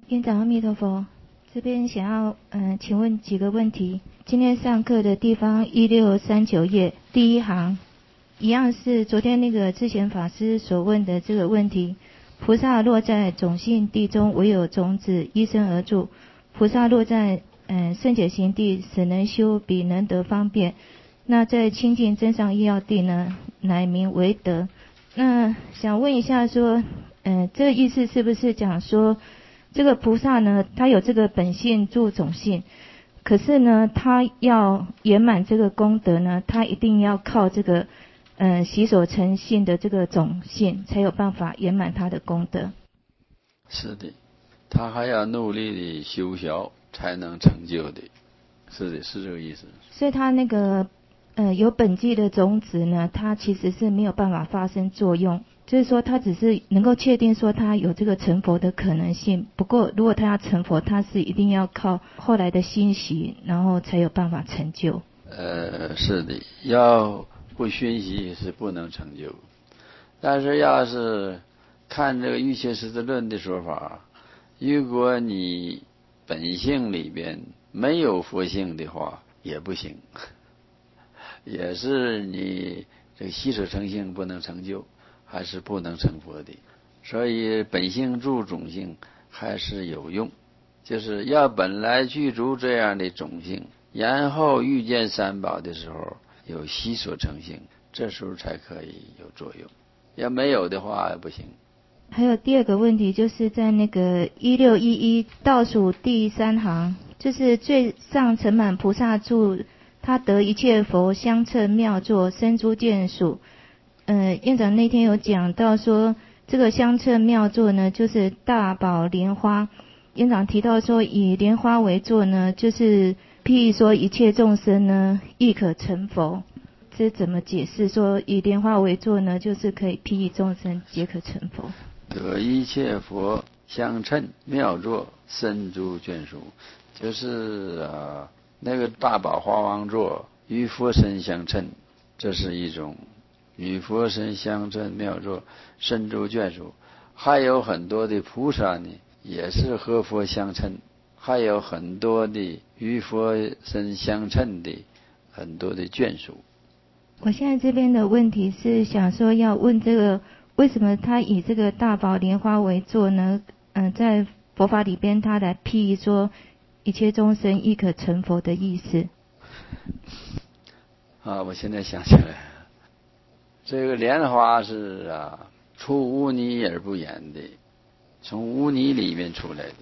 院长阿弥陀佛，这边想要请问几个问题。今天上课的地方1639页第一行，一样是昨天那个智贤法师所问的这个问题。菩萨落在种性地中，唯有种子依身而住。菩萨落在圣解行地，使能修比能得方便。那在清净真上意要地呢，乃名为德。那想问一下说，这个意思是不是讲说，这个菩萨呢，他有这个本性住种性，可是呢，他要圆满这个功德呢，他一定要靠这个习所成性的这个种性，才有办法圆满他的功德。 是的，他还要努力的修学，才能成就的。是的，是这个意思。 所以他那个有本际的种子呢，它其实是没有办法发生作用，就是说他只是能够确定说他有这个成佛的可能性。不过如果他要成佛，他是一定要靠后来的熏习，然后才有办法成就。 是的，要不熏习是不能成就。但是要是看这个瑜伽师资论的说法，如果你本性里边没有佛性的话，也不行。也是你这个习所成性不能成就，还是不能成佛的。所以本性住种性还是有用，就是要本来具足这样的种性，然后遇见三宝的时候有习所成性，这时候才可以有作用。要没有的话不行。 还有第二个问题，就是在那个1611倒数第3行，就是最上成满菩萨住，他得一切佛相称妙作，生诸见属。院长那天有讲到说，这个相称妙作呢，就是大宝莲花。院长提到说，以莲花为作呢，就是譬喻说一切众生呢，亦可成佛。这怎么解释说以莲花为作呢？就是可以譬喻众生皆可成佛。 得一切佛相称妙作，生诸眷属，就是那个大宝花王座与佛身相称，这是一种与佛身相称妙作，生诸眷属。还有很多的菩萨呢，也是和佛相称，还有很多的与佛身相称的很多的眷属。 我现在这边的问题是想说要问这个，为什么他以这个大宝莲花为作呢？在佛法里边，他来譬喻说一切众生亦可成佛的意思。 我现在想起来，这个莲花是出污泥而不染的，从污泥里面出来的。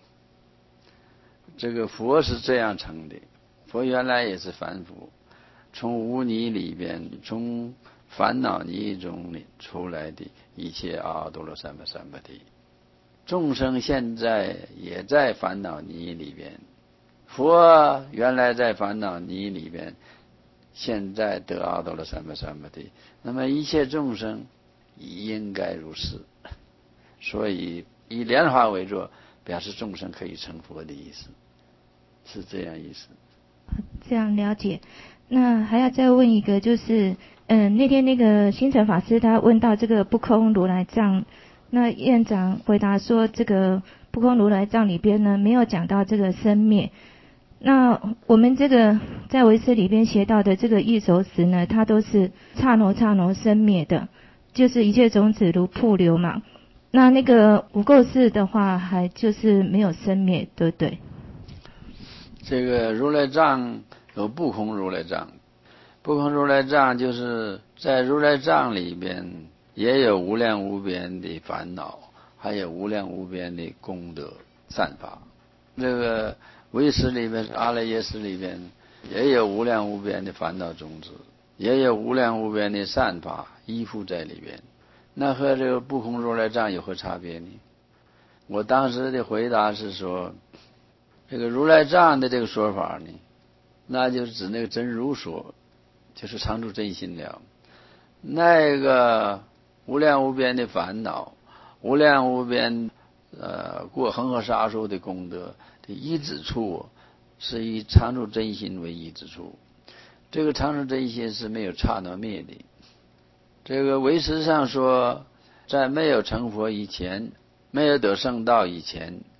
这个佛是这样成的，佛原来也是凡夫，从污泥里边，从烦恼泥中出来的一切阿多罗三藐三菩提。众生现在也在烦恼泥里边，佛原来在烦恼泥里边，现在得阿多罗三藐三菩提。那么一切众生应该如是，所以以莲花为作，表示众生可以成佛的意思，是这样意思。 这样了解。那还要再问一个，就是那天那个星辰法师他问到这个不空如来藏，那院长回答说，这个不空如来藏里边呢没有讲到这个生灭。那我们这个在唯识里边学到的这个异熟识呢，它都是刹那生灭的，就是一切种子如瀑流嘛。那个无垢识的话，还就是没有生灭，对不对？ 这个如来藏有不空如来藏，不空如来藏就是在如来藏里边也有无量无边的烦恼，还有无量无边的功德善法。这个唯识里边阿赖耶识里边也有无量无边的烦恼种子，也有无量无边的善法依附在里边。那和这个不空如来藏有何差别呢？我当时的回答是说，这个如来藏的这个说法呢，那就是指那个真如说，就是常住真心了。那个无量无边的烦恼，无量无边过恒河沙数的功德的依止处，是以常住真心为依止处。这个常住真心是没有刹那灭的。这个唯识上说，在没有成佛以前，没有得圣道以前，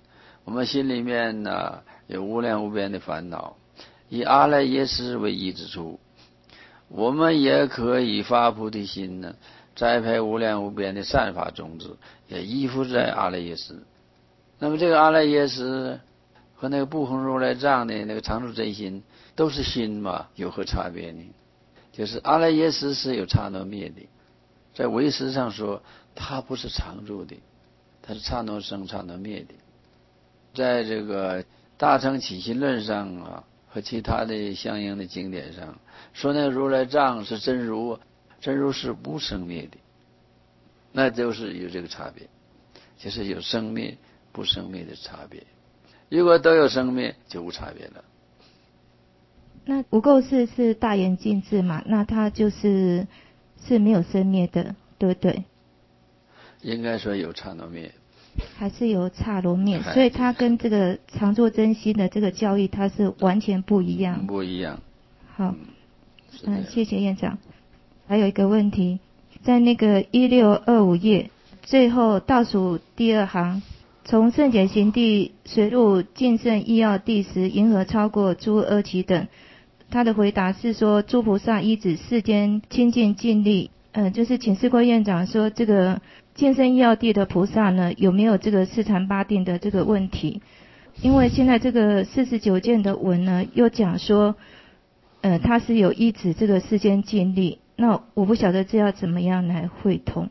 我们心里面呢有无量无边的烦恼，以阿赖耶识为依之处，我们也可以发菩提心呢，栽培无量无边的善法种子，也依附在阿赖耶识。那么这个阿赖耶识和那个不空如来藏的那个常住真心都是心嘛，有何差别呢？就是阿赖耶识是有刹那灭的，在唯识上说它不是常住的，它是刹那生刹那灭的。在这个大乘起信论上啊，和其他的相应的经典上说，那个如来藏是真如，真如是不生灭的，那就是有这个差别，就是有生灭不生灭的差别。如果都有生灭，就无差别了。 那无垢寺是大圆镜智嘛？那它是没有生灭的，对不对？ 应该说有刹那灭， 还是有刹那灭，所以它跟这个常住真心的这个教义，它是完全不一样。 不一样。 好，谢谢院长。还有一个问题，在那个1625页最后倒数第二行，从圣解行地随入净圣意要地时，银河超过诸阿耆等。他的回答是说，诸菩萨依止世间清净净力。就是请释贵院长说，这个净圣意要地的菩萨呢，有没有这个四禅八定的这个问题？因为现在这个49件的文呢，又讲说，他是有依止这个世间净力。那我不晓得这要怎么样来会通。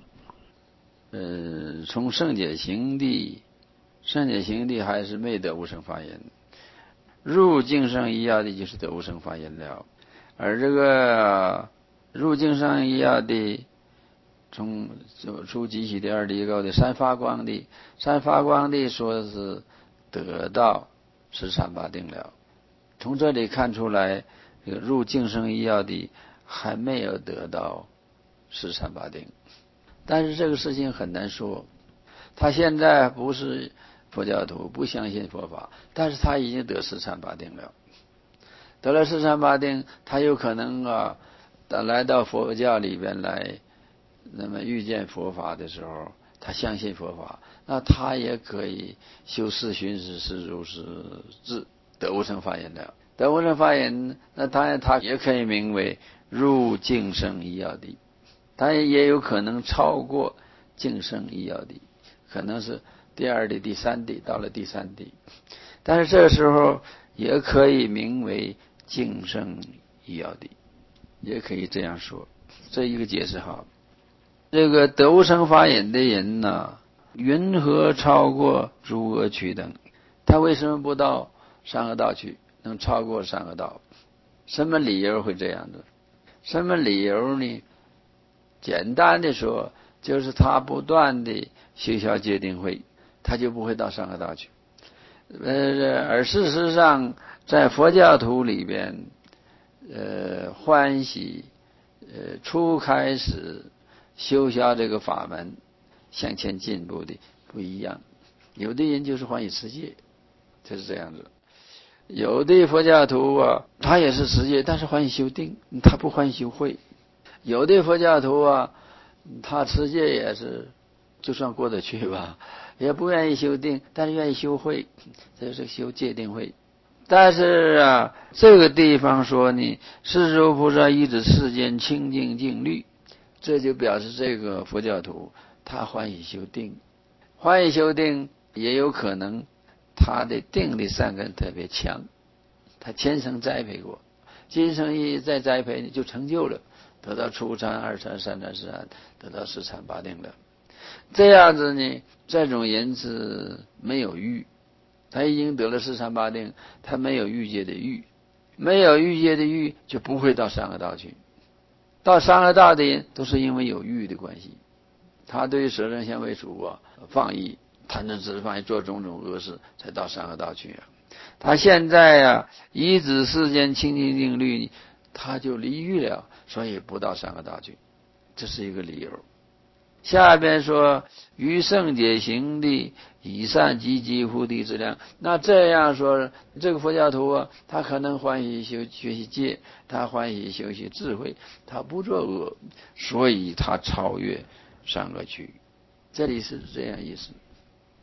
从圣解行地还是没得无生法忍，入净圣意要地就是得无生法忍了。而这个入净圣意要地，从初集起的二地高的三发光地，三发光地说是得到十禅八定了。从这里看出来，这个入净圣意要地还没有得到十禅八定。但是这个事情很难说，他现在不是佛教徒，不相信佛法，但是他已经得十禅八定了。得了十禅八定，他有可能来到佛教里边来，那么遇见佛法的时候，他相信佛法，那他也可以修四寻思是如是智，得无生法忍了。得无生法忍，那当然他也可以名为入净圣意要地，他也有可能超过净圣意要地，可能是第二地、第三地，到了第三地。但是这个时候也可以名为净圣意要地，也可以这样说。这一个解释好。这个得无生法忍的人呢，云何超过诸阿耆等？他为什么不到三恶道去，能超过三恶道？什么理由会这样的？什么理由呢？简单的说，就是他不断的修小戒定慧，他就不会到三恶道去。而事实上，在佛教徒里边，欢喜初开始修小这个法门向前进步的不一样。有的人就是欢喜持戒，就是这样子。有的佛教徒他也是持戒，但是欢喜修定，他不欢喜修慧。有的佛教徒他持戒也是就算过得去吧，也不愿意修定，但是愿意修慧，这就是修戒定慧。但是这个地方说呢，世诸菩萨依止世间清净净律，这就表示这个佛教徒他欢喜修定，欢喜修定也有可能他的定的善根特别强，他前生栽培过，今生一再栽培就成就了，得到初禅、二禅、三禅、四禅，得到十禅八定了。这样子呢，这种人是没有欲，他已经得了十禅八定，他没有欲界的欲，没有欲界的欲就不会到三恶道去。到三恶道的人都是因为有欲的关系，他对舍身相为主放逸，贪嗔痴放逸，做种种恶事，才到三恶道去。他现在依止世间清净定律，他就离欲了，所以不到三恶道去，这是一个理由。下边说于圣解行地以善积极护地之量，那这样说，这个佛教徒他可能欢喜学习戒，他欢喜修习智慧，他不作恶，所以他超越三恶趣。这里是这样意思。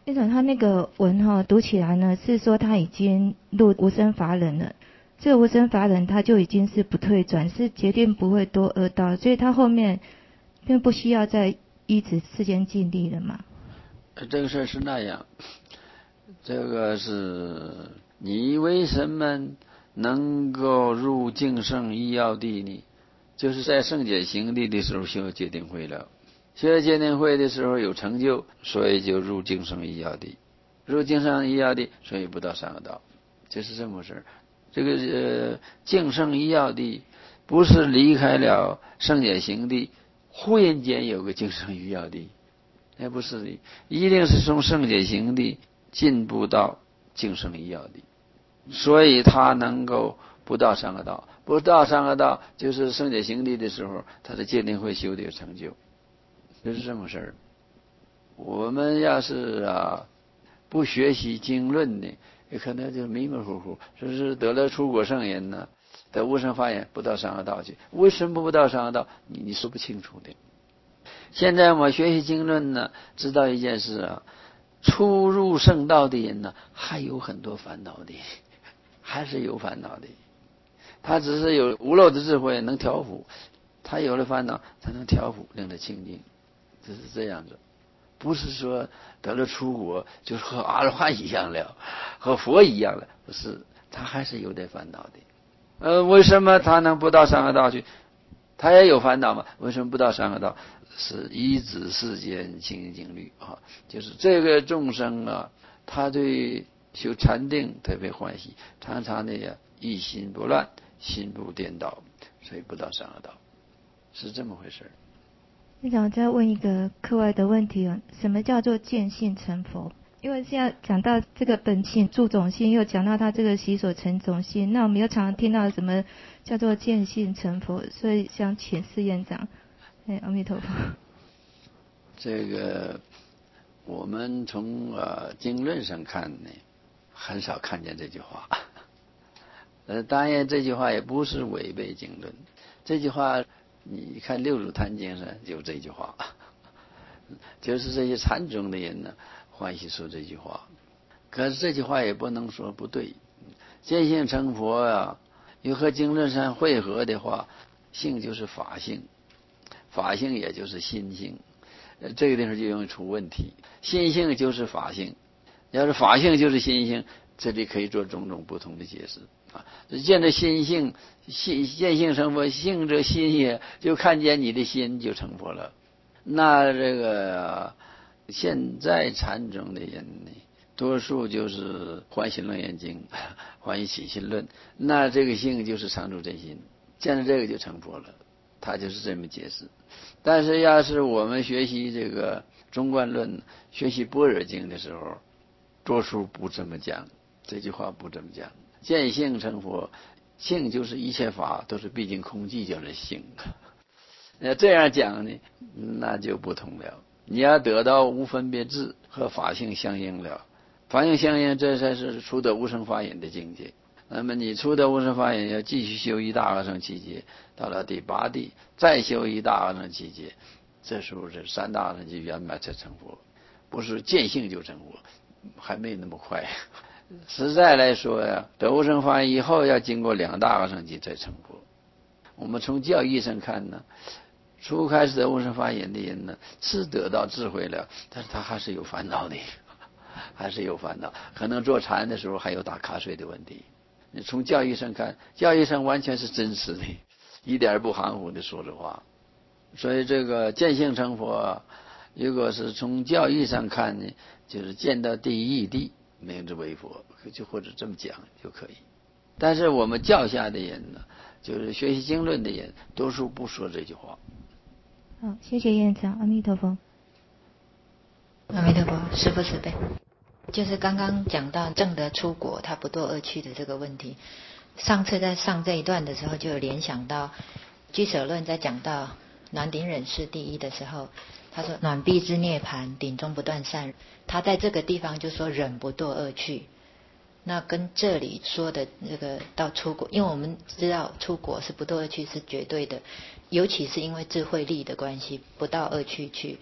院长他那个文读起来呢，是说他已经入无生法忍了。这个无生法忍他就已经是不退转，是决定不会堕恶道，所以他后面并不需要再依止世间禁律了嘛。 这个事是那样，这个是你为什么能够入净圣一要地呢？就是在圣解行地的时候修戒定慧了，修戒定慧的时候有成就，所以就入净圣一要地，入净圣一要地，所以不到三恶道，就是这么回事。这个净圣一要地不是离开了圣解行地，忽然间有个净圣一要地，那不是的，一定是从圣解行地进步到净圣一要地，所以他能够不到三恶道，不到三恶道就是圣解行地的时候，他的戒定慧修的有成就，就是这么事儿。我们要是不学习经论的，也可能就迷迷糊糊，说是得了出果圣人呢，得无生法眼不到三恶道去，为什么不到三恶道？你说不清楚的。现在我学习经论呢，知道一件事初入圣道的人呢，还有很多烦恼的，还是有烦恼的。他只是有无漏的智慧能调伏，他有了烦恼才能调伏，令他清净，只是这样子。不是说得了出国就是和阿罗汉一样了，和佛一样了，不是，他还是有点烦恼的。为什么他能不到三恶道去？他也有烦恼嘛？为什么不到三恶道？是依止世间清净律就是这个众生他对修禅定特别欢喜，常常的一心不乱，心不颠倒，所以不到三恶道，是这么回事。 院长，再问一个课外的问题什么叫做见性成佛？因为现在讲到这个本性住种性，又讲到他这个习所成种性，那我们又常常听到什么叫做见性成佛，所以想请示院长。阿弥陀佛。 这个我们从经论上看呢，很少看见这句话。当然这句话也不是违背经论，这句话你看六祖坛经上有这句话，就是这些禅宗的人呢欢喜说这句话。可是这句话也不能说不对，见性成佛又和经论上汇合的话，性就是法性，法性也就是心性，这个地方就容易出问题。心性就是法性，要是法性就是心性，这里可以做种种不同的解释见着心性，见性成佛，性这心也，就看见你的心就成佛了。那这个现在禅宗的人呢，多数就是欢喜楞严经、欢喜起信论，那这个性就是常住真心，见着这个就成佛了，他就是这么解释。但是要是我们学习这个中观论、学习般若经的时候，多数不这么讲，这句话不这么讲。见性成佛，性就是一切法都是毕竟空寂，叫做性。要这样讲呢，那就不同了。你要得到无分别智和法性相应了，法性相应，这才是出得无生法忍的境界。那么你出得无生法忍，要继续修一大阿僧祇劫，到了第八地再修一大阿僧祇劫，这时候是三大阿僧祇圆满才成佛，不是见性就成佛，还没那么快。实在来说得无生法忍以后要经过两大阿僧祇才成佛。我们从教义上看呢，初开始得无生法忍的人呢，是得到智慧了，但是他还是有烦恼的，还是有烦恼，可能坐禅的时候还有打瞌睡的问题。你从教义上看，教义上完全是真实的，一点不含糊的说这话。所以这个见性成佛如果是从教义上看呢，就是见到第一地名之为佛，就或者这么讲就可以。但是我们教下的人呢，就是学习经论的人，多数不说这句话。 好，谢谢院长，阿弥陀佛。 阿弥陀佛，师父慈悲。就是刚刚讲到证得出国他不堕恶趣的这个问题，上次在上这一段的时候就有联想到居舍论在讲到暖顶忍是第一的时候，他说暖壁之涅盘，顶中不断善，他在这个地方就说忍不堕恶趣。那跟这里说的这个到出国，因为我们知道出国是不堕恶趣是绝对的，尤其是因为智慧力的关系，不到恶趣去。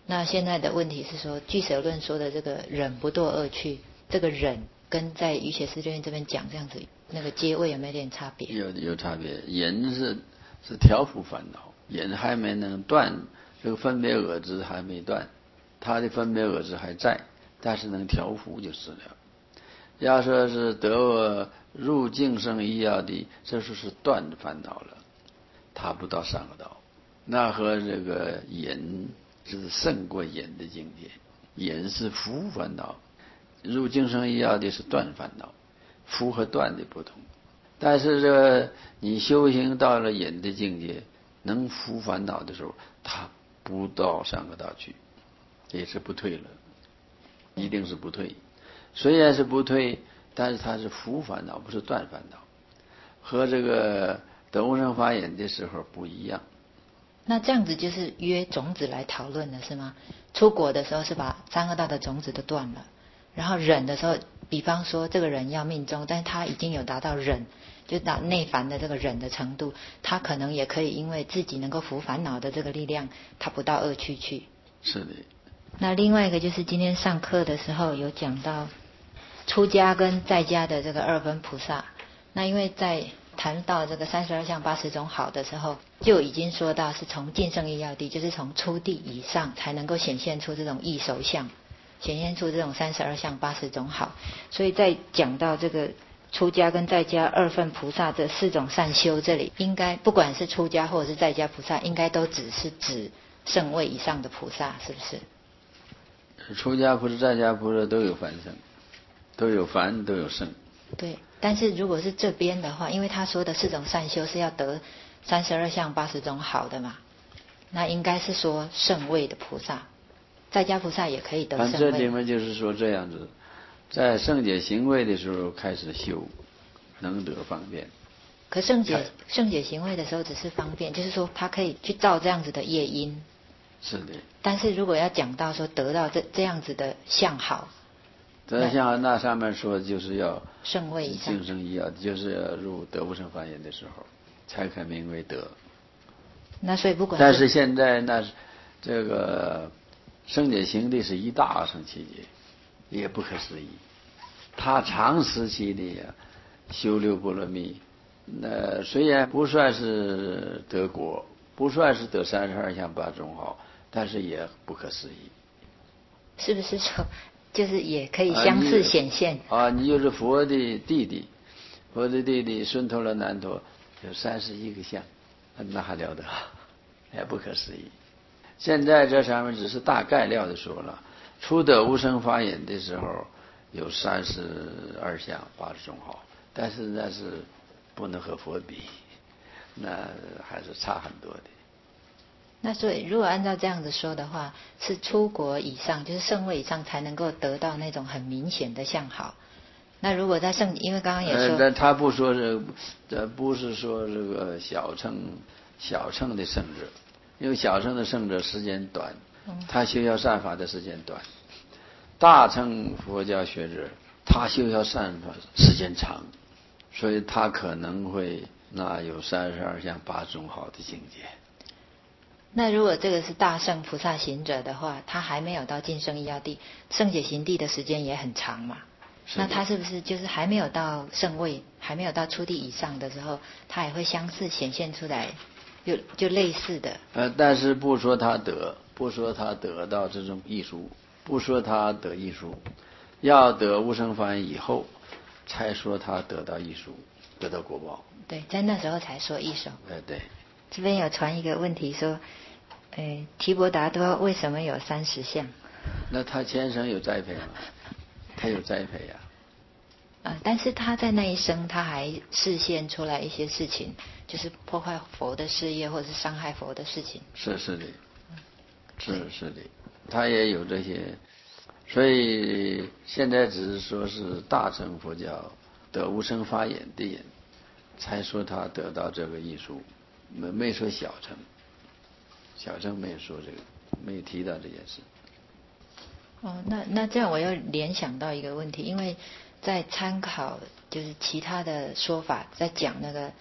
那现在的问题是说，俱舍论说的这个忍不堕恶趣，这个忍跟在瑜伽师这边讲这样子，那个阶位有没有点差别？ 有差别。忍是调伏烦恼，忍还没能断，这个分别我执还没断，他的分别我执还在，但是能调伏就是了。要说是得入净圣一要地，这是断烦恼了，他不到三个道，那和这个忍是胜过忍的境界。忍是伏烦恼，入净圣一要地是断烦恼，伏和断的不同。但是这个你修行到了忍的境界，能伏烦恼的时候，他不到三个道去，也是不退了，一定是不退。虽然是不退，但是它是伏烦恼，不是断烦恼，和这个得无生法忍的时候不一样。 那这样子就是约种子来讨论的是吗？出果的时候是把三个道的种子都断了，然后忍的时候，比方说这个人要命中，但是他已经有达到忍，就达内烦的这个忍的程度，他可能也可以因为自己能够伏烦恼的这个力量，他不到恶趣去。 是的。 那另外一个就是今天上课的时候有讲到出家跟在家的这个二分菩萨，那因为在谈到这个32相80种好的时候，就已经说到是从净圣义要地，就是从初地以上才能够显现出这种异熟相，显现出这种32相80种好。所以在讲到这个出家跟在家二分菩萨这4种善修，这里应该不管是出家或者是在家菩萨，应该都只是指圣位以上的菩萨，是不是？ 出家菩萨在家菩萨都有凡圣，都有凡都有圣。 对，但是如果是这边的话，因为他说的4种善修是要得32相80种好的嘛，那应该是说圣位的菩萨，在家菩萨也可以得圣位。 这里面就是说这样子，在圣解行位的时候开始修，能得方便。 可圣解行位的时候只是方便，就是说他可以去造这样子的业因。 是的。 但是如果要讲到说得到这样子的相好， 像那上面说就是要圣位以上， 净圣一要，就是要入得无生法忍的时候，才可名为得。 那所以不管但是现在那这个圣解行的是一大阿僧祇劫，也不可思议。他长时期的修六波罗蜜，那虽然不算是得果，不算是得32相8种好，但是也不可思议。 是不是说就是也可以相似显现你就是佛的弟弟，佛的弟弟孙陀罗难陀有31个相，那还了得，也不可思议。现在这上面只是大概料的说了，初得无生法忍的时候有32相80种好，但是那是不能和佛比，那还是差很多的。 那所以如果按照这样子说的话，是出国以上，就是圣位以上才能够得到那种很明显的相好。那如果在圣，因为刚刚也说， 他不说这不是说这个小乘的圣者，因为小乘的圣者时间短，他修效善法的时间短；大乘佛教学者，他修效善法时间长，所以他可能会那有32相8种好的境界。 那如果这个是大圣菩萨行者的话，他还没有到净圣一要地，圣解行地的时间也很长嘛？那他是不是就是还没有到圣位，还没有到初地以上的时候，他也会相似显现出来，就类似的？ 但是不说他得到这种艺术，不说他得艺术，要得无生法忍以后，才说他得到艺术，得到果报。 对，在那时候才说艺术。 对。 这边有传一个问题说，提婆达多为什么有30相？ 那他前生有栽培吗？他有栽培呀。 但是他在那一生他还示现出来一些事情，就是破坏佛的事业或者是伤害佛的事情。 是的，是的，他也有这些，所以现在只是说是大乘佛教得无生法忍的人，才说他得到这个艺术，没说小乘没有说这个，没有提到这件事。 那这样我又联想到一个问题，因为在参考就是其他的说法，在讲那个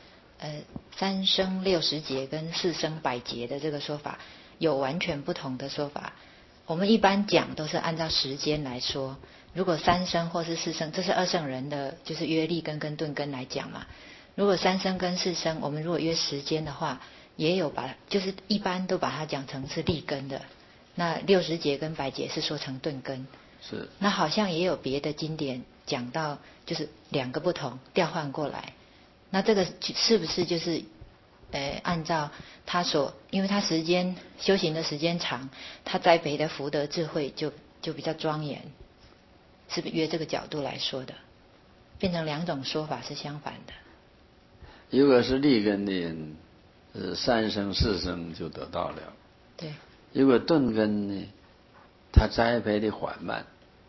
3生60劫跟4生100劫的这个说法，有完全不同的说法。 我们一般讲都是按照时间来说，如果三生或是四生，这是二圣人的就是约立根跟顿根来讲嘛。如果三生跟四生，我们如果约时间的话，也有就是一般都把它讲成是立根的。那60节跟100节是说成顿根。 是。 那好像也有别的经典讲到，就是2个不同调换过来。那这个是不是就是按照他因为他修行的时间长，他栽培的福德智慧就比较庄严，是不是约这个角度来说的？变成2种说法是相反的。 如果是立根的人，3生4生就得到了。 对。 如果顿根呢，他栽培的缓慢，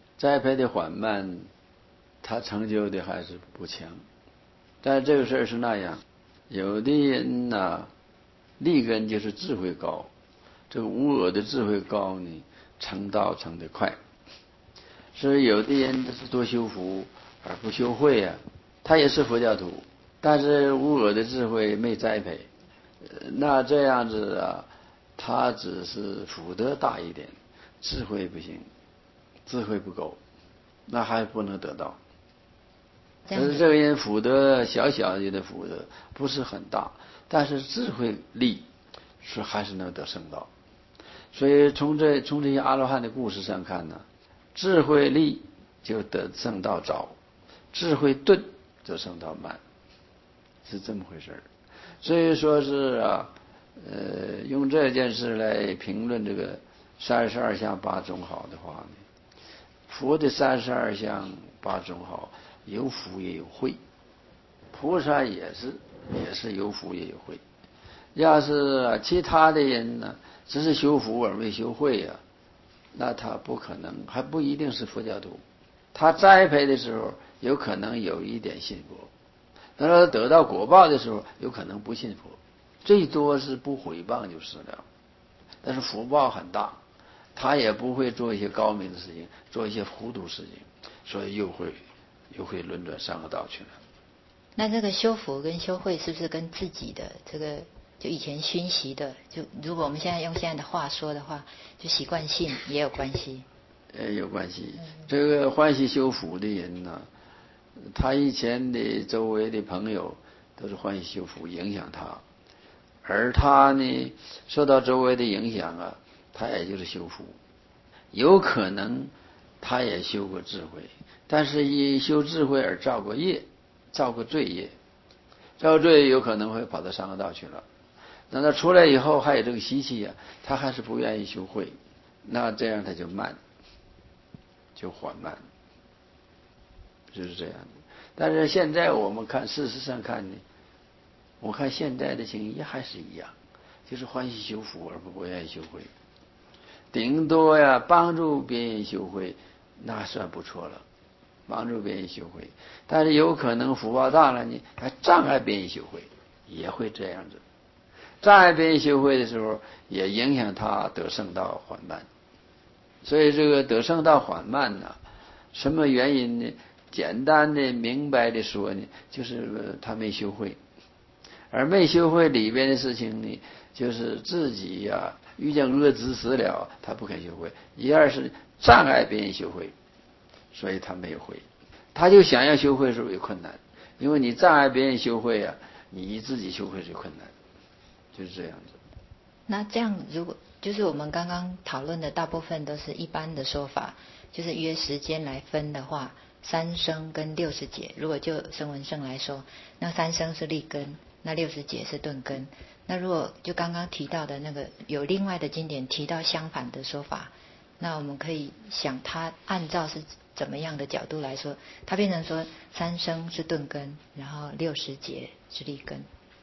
他成就的还是不强。但是这个事儿是那样，有的人呢，立根就是智慧高，这个无我的智慧高呢，成道成得快。所以有的人是多修福而不修慧啊，他也是佛教徒，但是无我的智慧没栽培，那这样子啊，他只是福德大一点，智慧不行，智慧不够，那还不能得到。但是这个人福德小小的福德不是很大，但是智慧力是还是能得圣道。所以从这些阿罗汉的故事上看呢，智慧力就得圣道早，智慧钝就圣道慢，是这么回事。所以说是用这件事来评论这个32相8种好的话呢，佛的32相8种好，有福也有慧，菩萨也是有福也有慧。要是其他的人呢，只是修福而没修慧啊，那他不可能，还不一定是佛教徒。他栽培的时候有可能有一点信佛，但是得到果报的时候有可能不信佛，最多是不毁谤就是了。但是福报很大，他也不会做一些高明的事情，做一些糊涂事情，所以又会轮转上恶道去了。 那这个修福跟修慧是不是跟自己的这个就以前熏习的，就如果我们现在用现在的话说的话，就习惯性也有关系？ 有关系。这个欢喜修福的人呢，他以前的周围的朋友都是欢喜修福影响他，而他呢受到周围的影响啊，他也就是修福。有可能他也修过智慧，但是因修智慧而造过业，造过罪业，造罪有可能会跑到上恶道去了。那他出来以后还有这个习气啊，他还是不愿意修慧，那这样他就慢，就缓慢，就是这样的。但是现在我们看，事实上看呢，我看现在的情形还是一样，就是欢喜修福而不愿意修慧，顶多呀帮助别人修慧，那算不错了，帮助别人修慧。但是有可能福报大了呢，还障碍别人修慧，也会这样子。障碍别人修慧的时候，也影响他得圣道缓慢。所以这个得圣道缓慢呢，什么原因呢？简单的明白的说呢，就是他没修慧。而没修慧里边的事情呢，就是自己呀遇见恶知识了，他不肯修慧；一二是障碍别人修慧，所以他没有慧。他就想要修慧的时候有困难，因为你障碍别人修慧啊，你自己修慧就困难，就是这样子。 那这样如果就是我们刚刚讨论的大部分都是一般的说法，就是约时间来分的话，3生跟60节，如果就声闻圣来说，那3生是立根，那60节是顿根。那如果就刚刚提到的那个有另外的经典提到相反的说法，那我们可以想它按照是怎么样的角度来说，它变成说3生是顿根，然后60节是立根。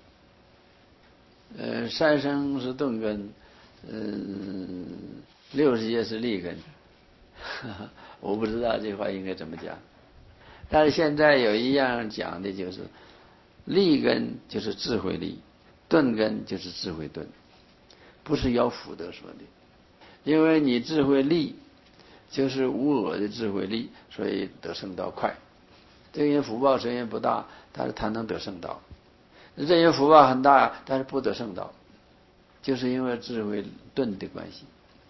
3生是顿根，60节是立根。我不知道这话应该怎么讲，但是现在有一样讲的就是立根就是智慧立，顿根就是智慧顿，不是要福德说的。因为你智慧立就是无我的智慧立，所以得圣道快。这个人福报虽然不大，但是他能得圣道。这人福报很大，但是不得圣道，就是因为智慧顿的关系。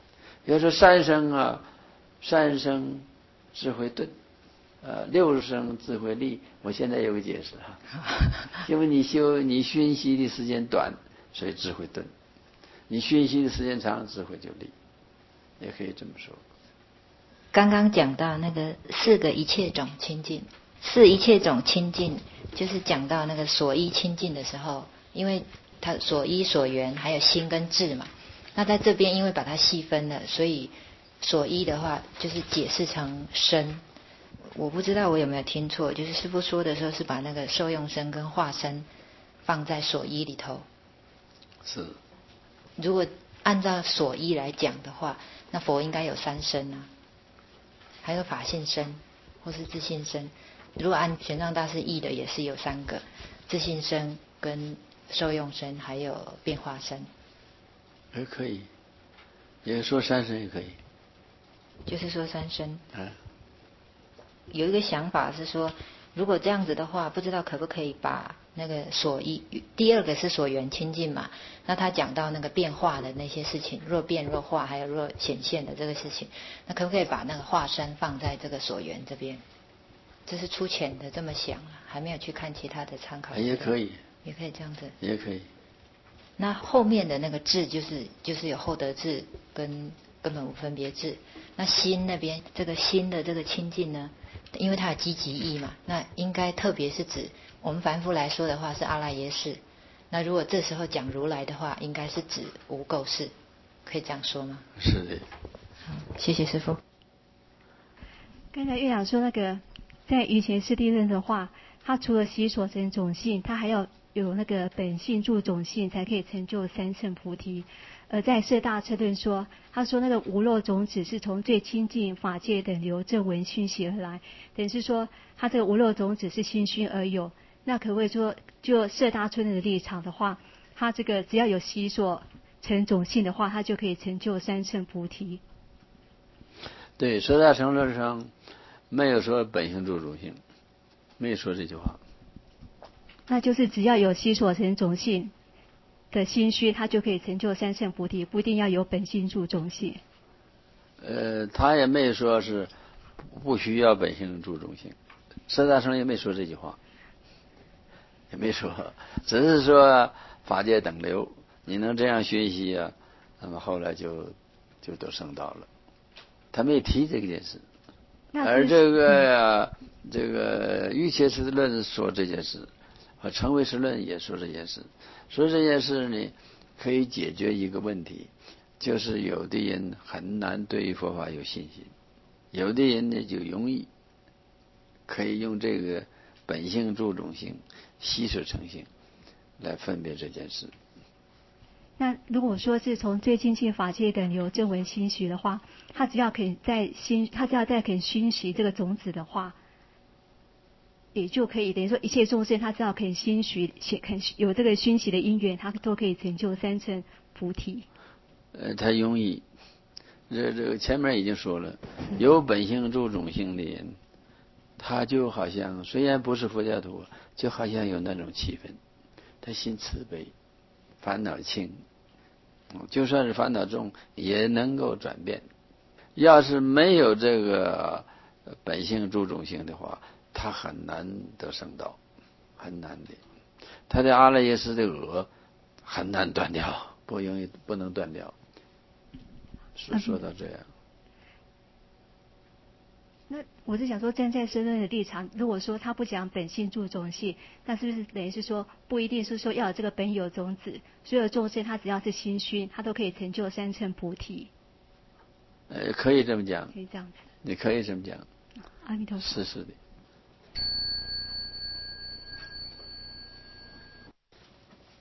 要说三生啊，三生智慧顿，六生智慧力。我现在有个解释因为你熏习的时间短，所以智慧顿；你熏习的时间长，智慧就力，也可以这么说。 刚刚讲到那个四个一切种清净，四一切种清净，就是讲到那个所依清净的时候，因为它所依所缘还有心跟智嘛。那在这边因为把它细分了，所以所依的话就是解释成身。我不知道我有没有听错，就是师父说的时候是把那个受用身跟化身放在所依里头。 是。 如果按照所依来讲的话，那佛应该有三身啊，还有法性身或是自性身。如果按玄奘大师译的也是有三个，自性身跟受用身还有变化身。 也可以，也说三身也可以。 就是说三身。有一个想法是说，如果这样子的话，不知道可不可以把那个所依，第二个是所缘清净嘛，那他讲到那个变化的那些事情，若变若化还有若显现的这个事情，那可不可以把那个化身放在这个所缘这边？这是粗浅的这么想，还没有去看其他的参考。 也可以， 也可以这样子， 也可以。 那后面的那个智就是有后得智跟根本无分别智。那心那边这个心的这个清净呢，因为它有积极意嘛，那应该特别是指我们凡夫来说的话是阿赖耶识。那如果这时候讲如来的话，应该是指无垢识，可以这样说吗？ 是的。 好，谢谢师父。 刚才院长说那个在瑜伽师地论的话，他除了习所成种性，他还要有那个本性住种性，才可以成就三乘菩提。在摄大车论说，他说那个无漏种子是从最亲近法界等流正闻熏习而来，等于是说他这个无漏种子是心熏而有。那可不可以说，就摄大车论的立场的话，他这个只要有习所成种性的话，他就可以成就三乘菩提？ 对，摄大乘论上没有说本性住种性，没有说这句话。 那就是只要有习所成种性的心虚，他就可以成就三乘菩提，不一定要有本性住种性。 他也没说是不需要本性住种性，摄大乘也没说这句话，也没说，只是说法界等流，你能这样学习啊，那么后来就都升到了，他没提这件事。而这个这个瑜伽师论说这件事，和成唯识论也说这件事。说这件事呢，可以解决一个问题，就是有的人很难对于佛法有信心，有的人呢就容易，可以用这个本性住种性、习所成性来分别这件事。 那如果说是从最亲近法界等流正闻熏习的话，他只要肯熏习这个种子的话，也就可以等于说一切众生他只要肯熏习，肯有这个熏习的因缘，他都可以成就三乘菩提。 他容易，这个前面已经说了，有本性住种性的人，他就好像虽然不是佛教徒，就好像有那种气氛，他心慈悲，烦恼轻，就算是烦恼重也能够转变。要是没有这个本性住种性的话，他很难得升道，很难的。他的阿赖耶识的恶很难断掉，不能断掉。说到这样。 那我是想说，站在身论的立场，如果说他不讲本性住种性，那是不是等于是说，不一定是说要有这个本有种子，所有众生他只要是心熏，他都可以成就三乘菩提？ 可以这么讲。 可以这样子。 你可以这么讲。 阿弥陀佛。 是的。